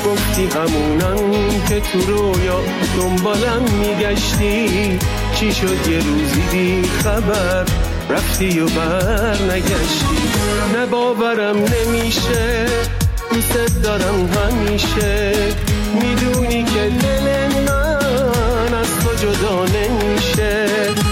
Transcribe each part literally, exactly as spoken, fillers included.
گفتی همونم که تو رویا دنبالم میگشتی، چی شد یه روزی بی خبر رفتی و بر نگشتی. نه باورم نمیشه، دوست دارم همیشه، میدونی که دل من از تو جدا نمیشه.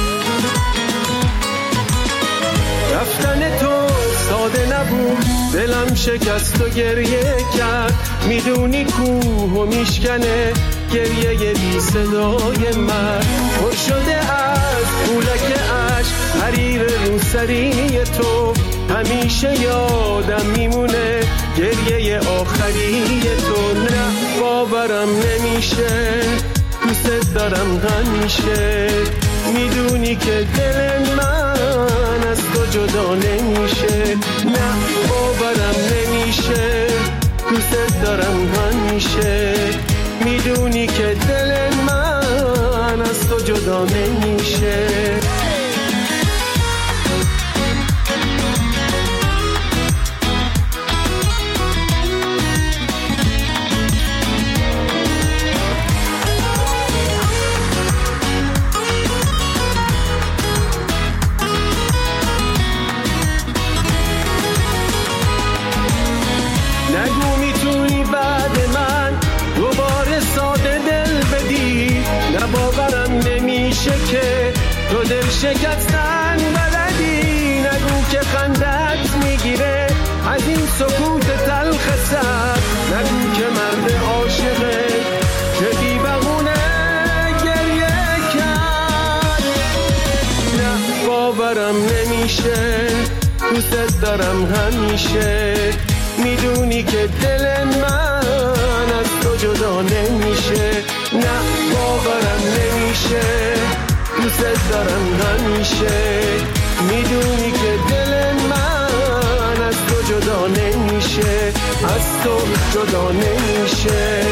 رفتن تو ساده نبود، دلم شکست و گریه کرد، میدونی کوه و میشکنه گریه بی صدای من. پر شده از پولک عشق حریر روسری تو، همیشه یادم میمونه گریه آخری تو. نه باورم نمیشه، دوست دارم همیشه، میدونی که دل من از تو جدا نمیشه. نه باورم نمیشه، دوست دارم همیشه، میدونی که دل من از تو جدا نمیشه. که تو دل شکستن بلدی، نگو که خندت میگیره از این سکوت تلخ سر، نگو که مرد عاشقه که بی بهونه گریه کرد. نه باورم نمیشه، دوست دارم همیشه، میدونی که دل من از تو جدا نمیشه. نه باورم نمیشه، دوست دارم همیشه، میدونی که دل من از تو جدا نمیشه، از تو جدا نمیشه.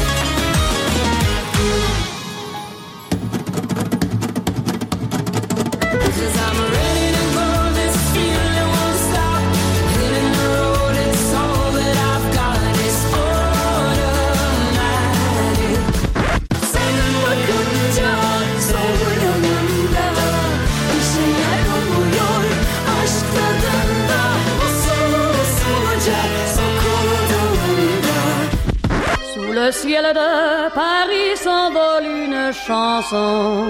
Le ciel de Paris s'envole une chanson.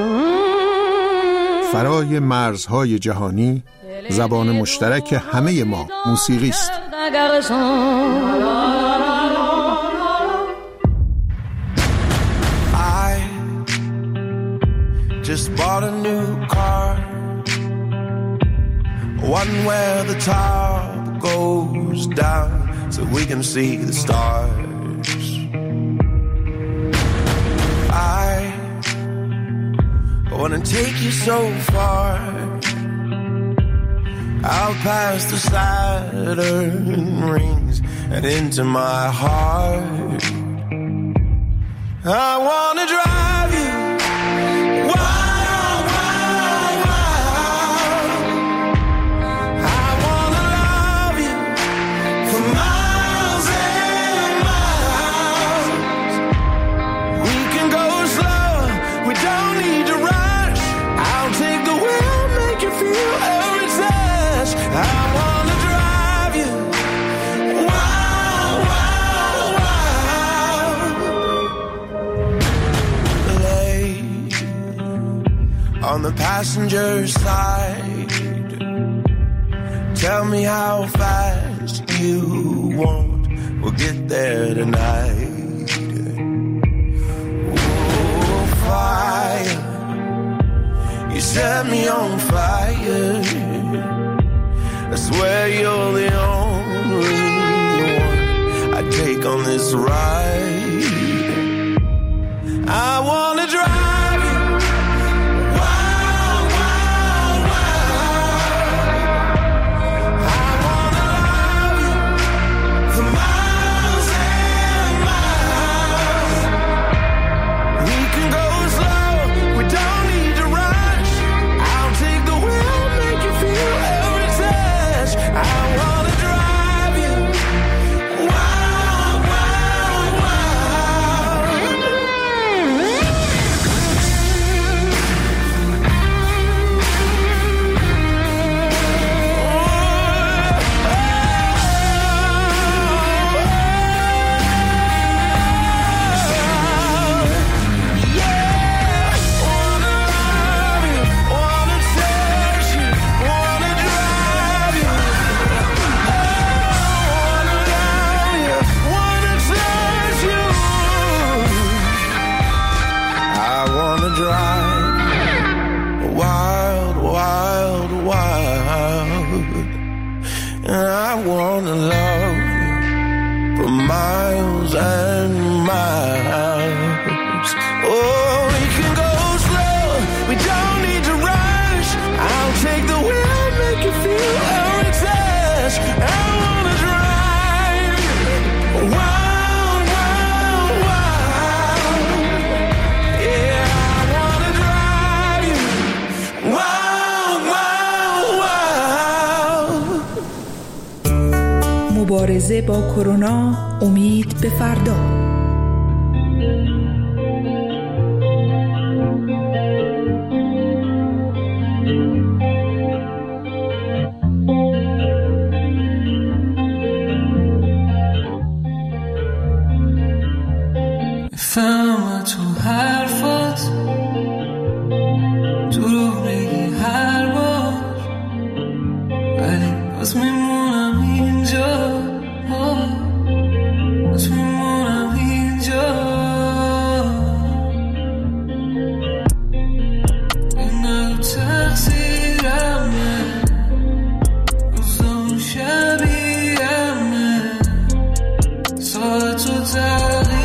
فرای مرزهای جهانی زبان مشترک همه ما موسیقی است. I just bought a new car, one where the top goes down so we can see the stars. I wanna take you so far, out past the Saturn rings and into my heart. I wanna drive you wild, wild, wild. I wanna love you for miles and miles. We can go slow, we don't need to rush. I'll take the wheel, make you feel every touch. I wanna drive you wild, wild, wild. Lay on the passenger side, tell me how fast you want, we'll get there tonight. Oh, fire, you set me on fire. I swear you're the only one I take on this ride. I wanna drive you wild, wild, wild. I wanna love you for miles and miles. We can go slow, we don't need to rush. I'll take the wheel, make you feel every touch. I wanna drive you wild, wild, wild. miles and miles. Oh, we can go slow, we don't need to rush. I'll take the wheel, make you feel our excess. I wanna drive wild, wild, wild. Yeah, I wanna drive you wild, wild, wild. مبارزه با کرونا، امید به فردا. فهم تو حرفات دروغ بگی هر بار، ولی باز میمونم اینجا، باز میمونم اینجا. این نگو تقصیرمه، روزام شبیهمه، ساعت و تغییر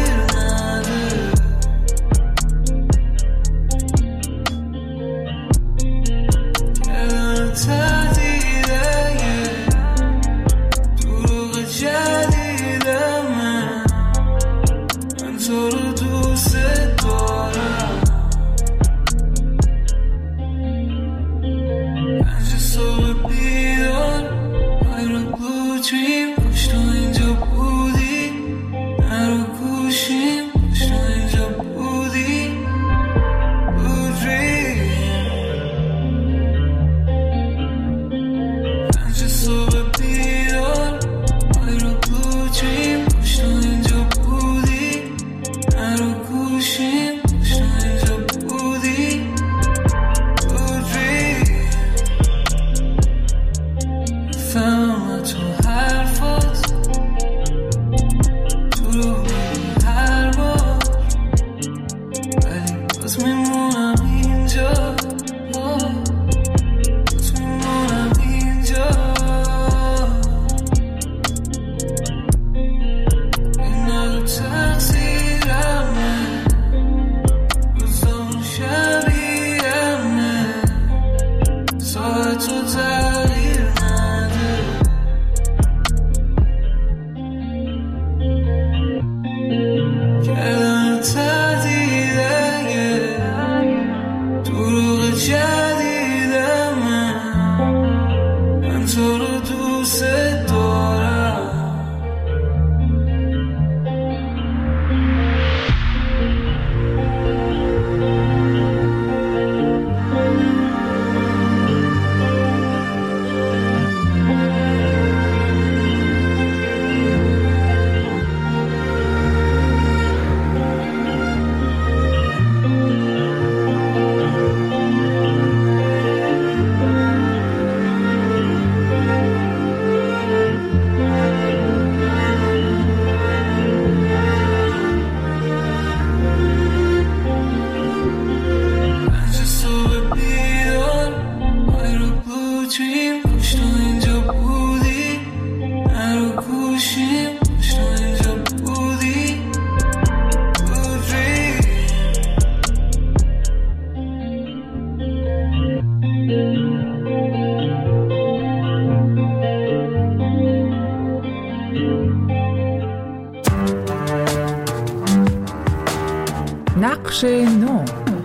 نقش نو.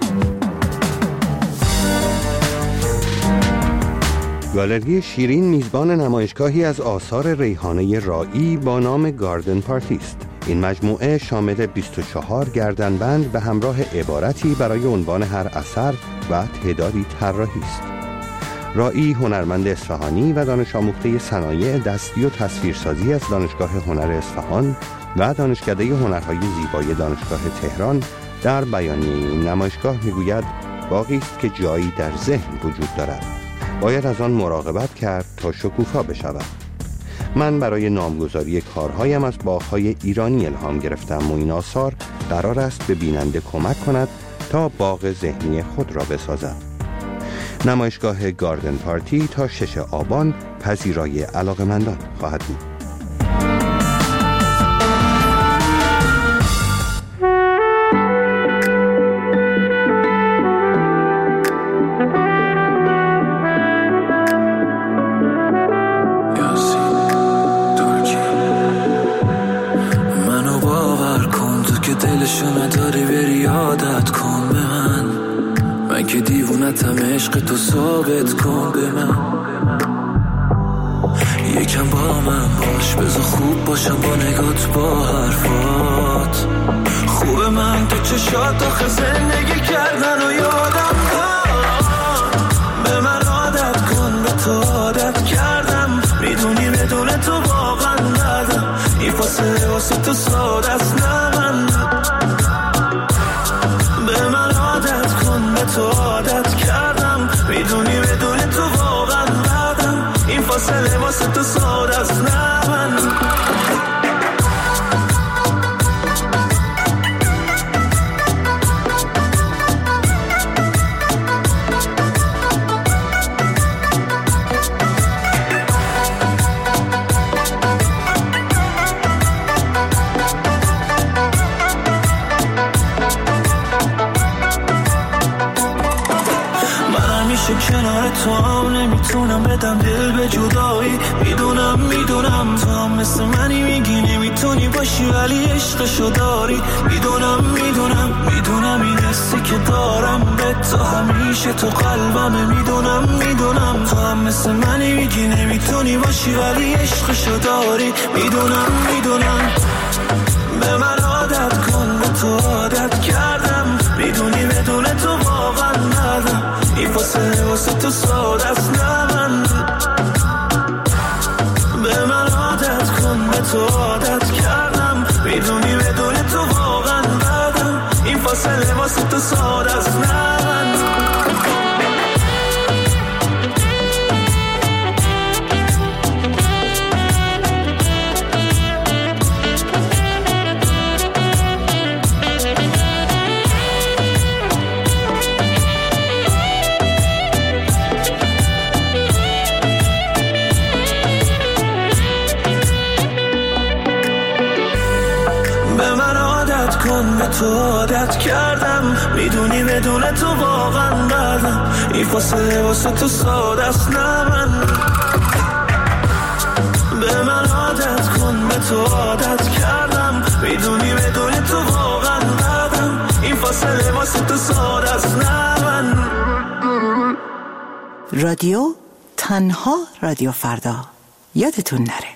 گالری شیرین میزبان نمایشگاهی از آثار ریحانه رایی با نام گاردن پارتی است. این مجموعه شامل بیست و چهار گردنبند به همراه عبارتی برای عنوان هر اثر و تعدادی طراحی است. رایی هنرمند اصفهانی و دانش آموخته صنایع دستی و تصویرسازی از دانشگاه هنر اصفهان و دانشکده هنرهای زیبای دانشگاه تهران در بیانیه این نمایشگاه میگوید باغی است که جایی در ذهن وجود دارد، باید از آن مراقبت کرد تا شکوفا بشود. من برای نامگذاری کارهایم از باغ‌های ایرانی الهام گرفتم و این آثار قرار است به بیننده کمک کند تا باغ ذهنی خود را بسازد. نمایشگاه گاردن پارتی تا شش آبان پذیرای علاقه‌مندان خواهد بود. حالشو نداری بری عادت کن به من، من که دیوونتم عشق تو ثابت کن به من. یکم با من باش بذار خوب باشم با نگات با حرفات. خوبه من تو چشات آخه زندگی کردن و یادم داد. به من عادت کن به تو عادت کردم، میدونی بدون تو واقعا ندم. این فاصله واسه تو ساده است نه من. به من عادت کن به تو عادت کردم، میدونی بدون تو واقعا ندم. این فاصله واسه تو ساده است نه من. کنار تو هم نمیتونم بدم دل به جدایی. میدونم میدونم تو هم مثل منی، میگی نمیتونی باشی ولی عشقشو داری. میدونم میدونم میدونم این حسی که دارم به تو همیشه تو قلبمه. میدونم میدونم تو هم مثل منی، میگی نمیتونی باشی ولی عشقشو داری. میدونم میدونم به من عادت کن به تو عادت کردم، میدونی بدون تو واقعا ندم. این فاصله واسه تو ساده است نه من. به من عادت کن به تو عادت کردم، میدونی بدون تو واقعا ندم. این فاصله واسه تو ساده است نه من. به تو عادت کردم، میدونی بدون تو واقعا ندم. این فاصله واسه تو ساده است نه من. به من عادت کن به تو عادت کردم، میدونی بدون تو واقعا ندم. این فاصله واسه تو ساده است نه من. رادیو تنها رادیو فردا، یادتون نره.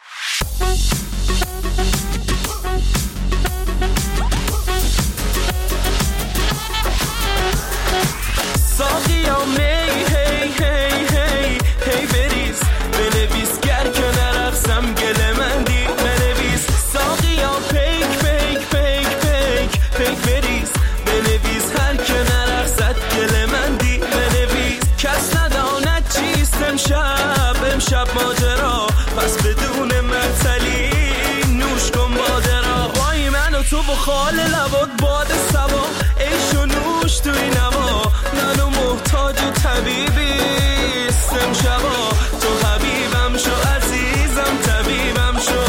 شب ماجرا پس بدون معطلی نوش کن بادرا. وای من و تو بخال لبات باد سوا، عیش و نوش توی نوا. منو محتاج طبیبی استم شبا. تو حبیبم شو عزیزم طبیبم شو.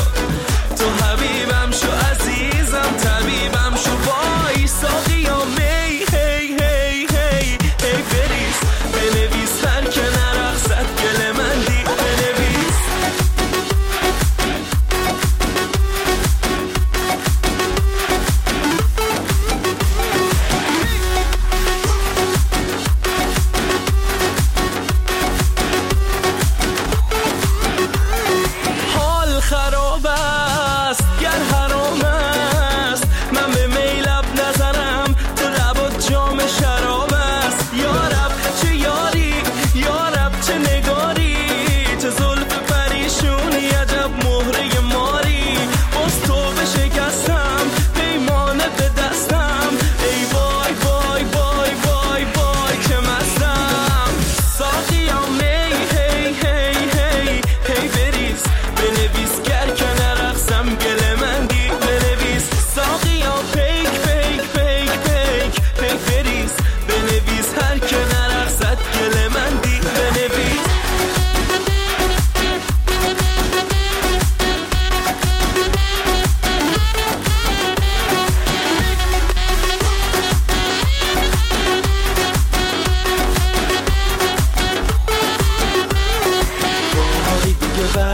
تو حبیبم شو عزیزم طبیبم شو. وای ساقیا می هی هی هی هی بریز بنویس هر که نرقصد گل من دی.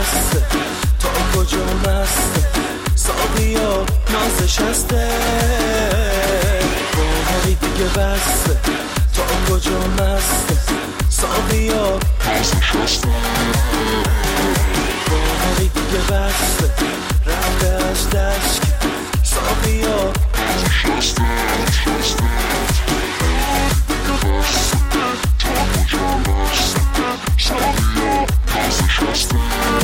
کجا مست ساقیا نازش هسته دیگه بسته تا کجا مسته ساقیا پسش هسته باقی دیگه بسته رفته از دشک ساقیا پسش هسته هسته دیگه بسته تا کجا مسته ساقیا پسش هسته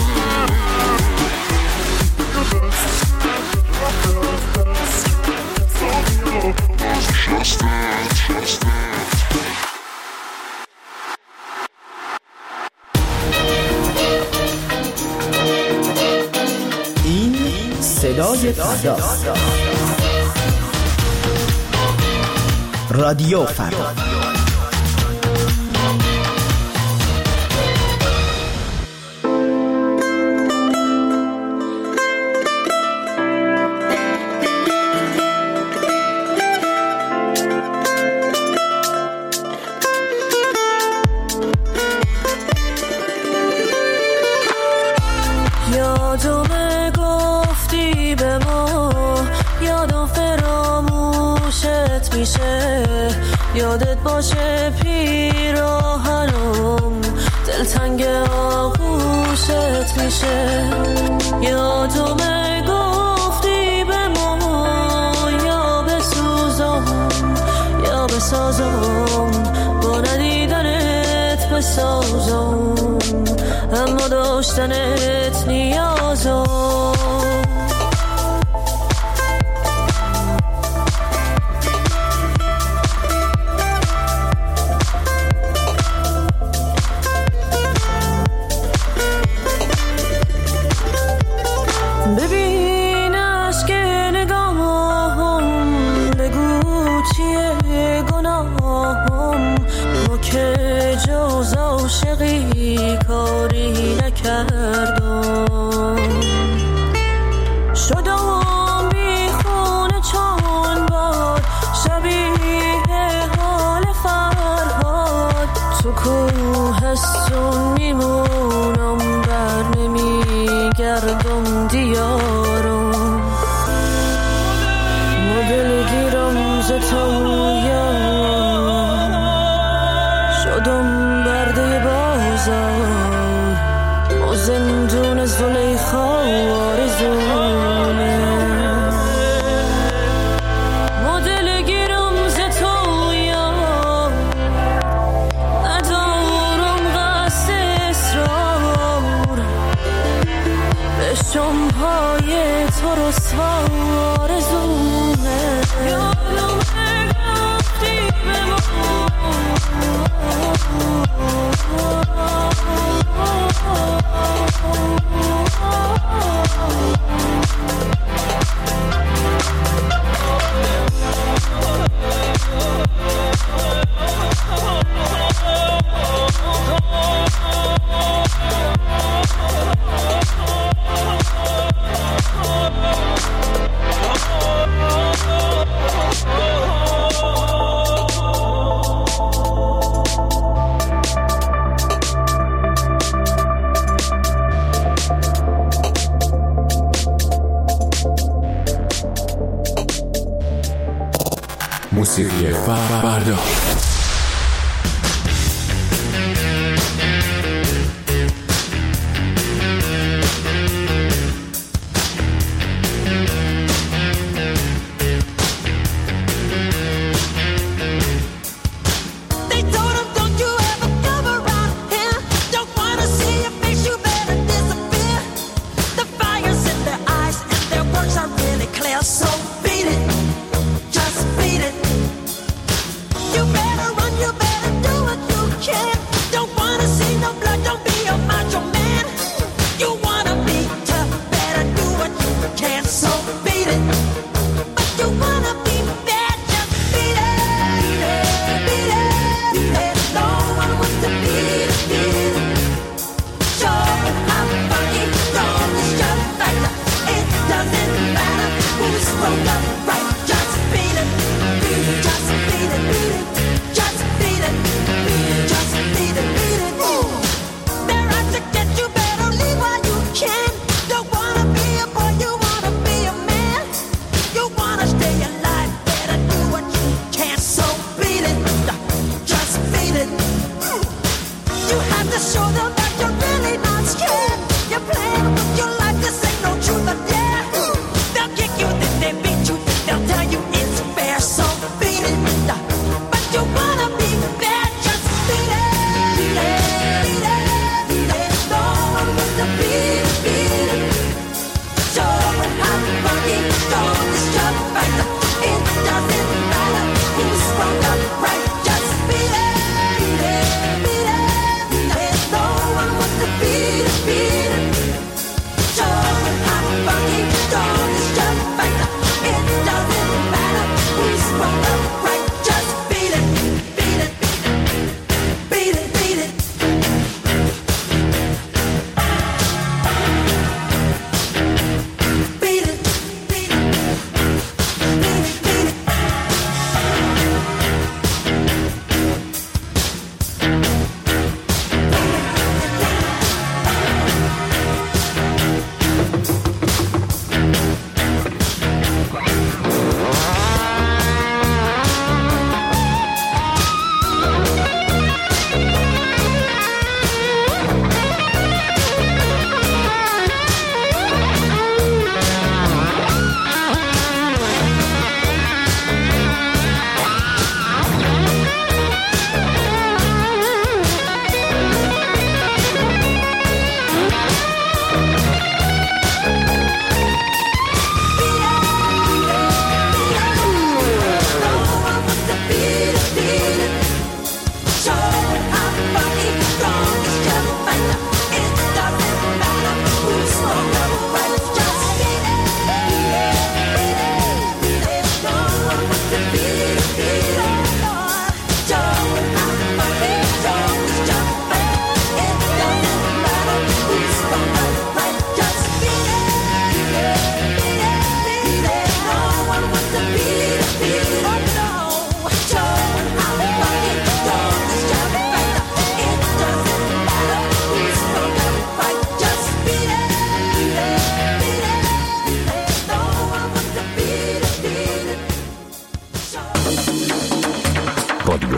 این صدای فردا، رادیو فردا. یادم گفتی به ما، یادم فراموشت میشه، یادت باشه پیراهنم دلتنگ آغوشت میشه. یادم گفتی به ما، یا بسوزم یا بسازم، با ندیدنت بسازم، اما داشتنت نیازم. ببین عشق نگاهم، بگو چیه گناهم، ما که جز عاشقی کاری نکردم. شدم بیخونه چون باد، شبیه حال فرهاد، تو کوهستون میمونم، بر نمیگردم دیارم. مدل گیرم ز تویا، شدم برده بازار، و زندون زلیخا آرزونه. مدل گیرم ز تویا، ندارم قصد اصرار، بشم پای تو رسوا آرزونه. یادم گفتی به ما، موسیقی فردا. So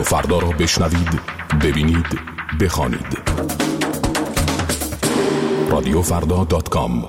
فردا را بشنوید، ببینید، بخوانید. رادیو فردا دات کام.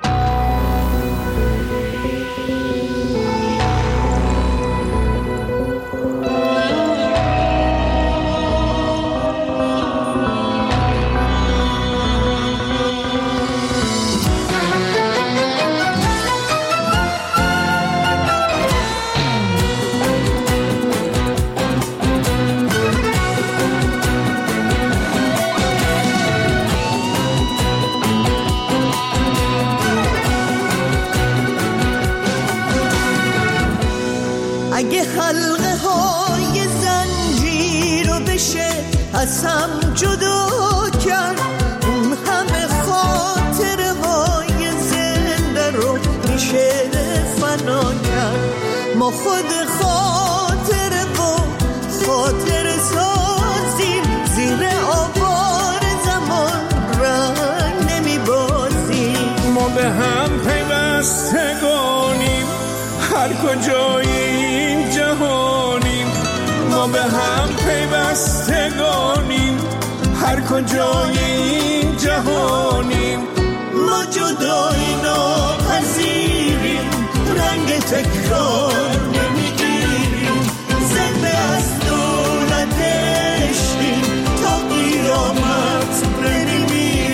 اگه حلقه های زنجیر رو بشه از هم جدا کرد، اون همه خاطره های زنده رو میشه فنا کرد. ما خود خاطره و خاطره سازیم، زیر آوار زمان رنگ نمیبازیم. ما به هم پیوستگانیم، هر کجایی جهانیم. ما به هم پیوستگانیم، هر کجای این جهانیم. ما جدایی ناپذیریم، رنگ تکرار نمیگیریم. زنده از دولت عشقیم، تا قیامت نمیمیریم.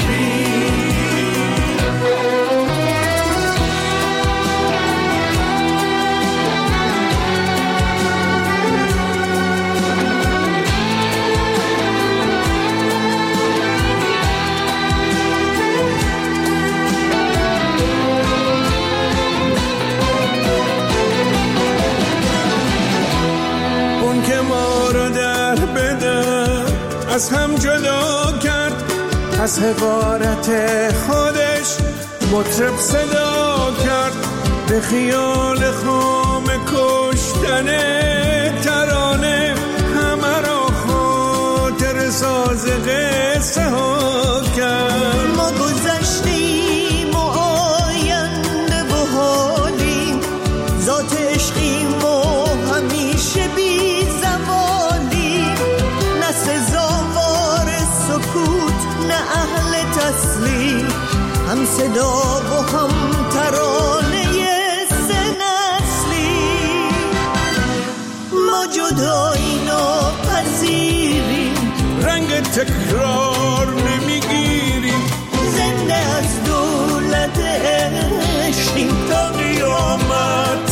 از هم جدا کرد، از حقارت خودش مطرب صدا کرد. به خیال خام کشتن ترانه همه را خاطر ساز قصه ها کرد. ما گذشتیم و آینده و حالیم، ذات عشقیم و همیشه بی زوالیم. نه سزاوار سکوت، نه اهل تسلیم، هم صدا و هم ترانه سه نسلیم. ما جدایی ناپذیریم، رنگ تکرار نمیگیریم. زنده از دولت عشقیم، تا قیامت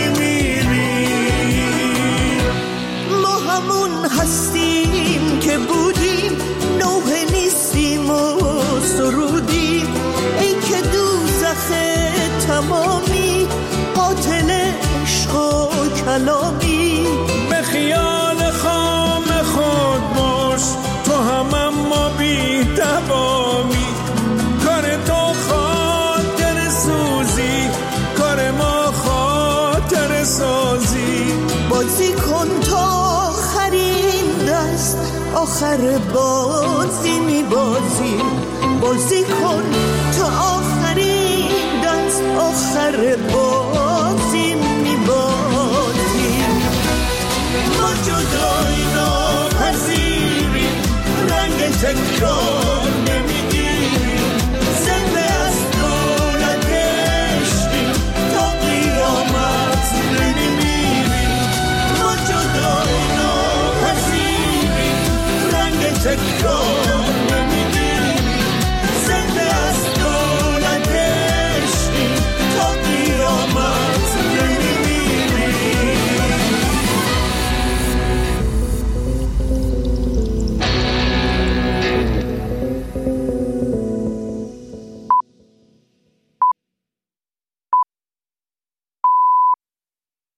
نمیمیریم. ما همون هستیم که بودیم، نوح نیستیم و سرودیم. ای که دوزخ تمامی، قاتل عشق و کلامی. به خیال خام خود باش، تو هم اما بی تمامی. کار تو خاطر سوزی، کار ما خاطر سازی. بازی کن تا آخرین دست، آخر بازی میبازی. بازی کن تا آخرین دست، آخر بازی